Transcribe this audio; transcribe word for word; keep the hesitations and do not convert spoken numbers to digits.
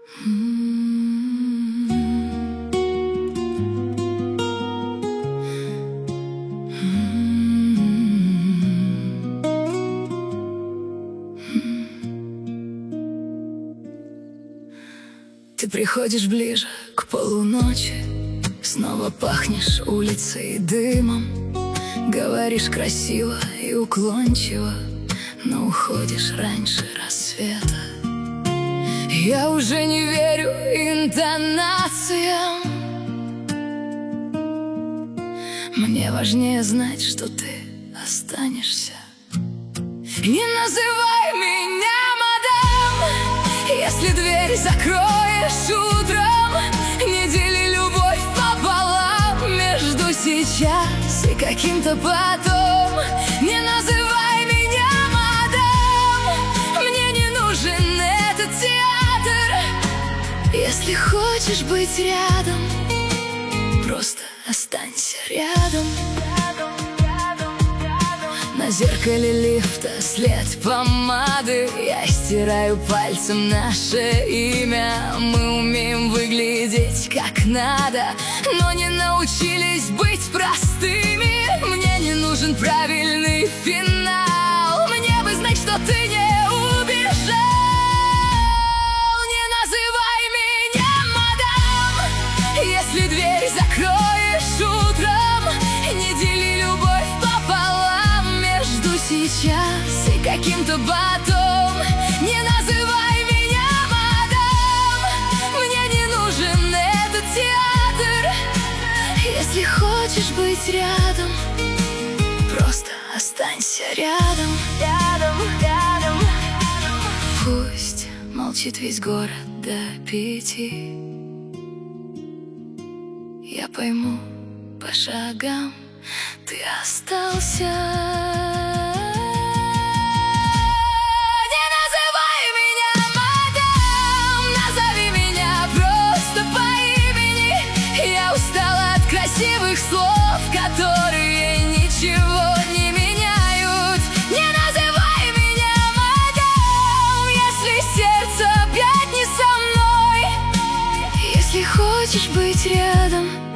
Ты приходишь ближе к полуночи, снова пахнешь улицей и дымом. Говоришь красиво и уклончиво, но уходишь раньше рассвета. Я уже не верю интонациям. Мне важнее знать, что ты останешься. Не называй меня мадам, если дверь закроешь утром. Не дели любовь пополам между сейчас и каким-то потом. Не называй меня мадам, мне не нужен этот театр. Если хочешь быть рядом, просто останься рядом. На зеркале лифта след помады. Я стираю пальцем наше имя. Мы умеем выглядеть как надо, но не научились быть простыми. Мне не нужен правильный финал. Мне бы знать, что ты не убежал. Не называй меня мадам, если дверь закроешь утром. Не дели любовь пополам между сейчас и каким-то потом. Не называй меня мадам, мне не нужен этот театр. Если хочешь быть рядом, просто останься рядом. Рядом, рядом. Пусть молчит весь город до пяти. Я пойму по шагам, ты остался. Не называй меня мадам, назови меня просто по имени. Я устала от красивых слов, которые ничего не меняют. Не называй меня мадам, если сердце опять не со мной. Если хочешь быть рядом,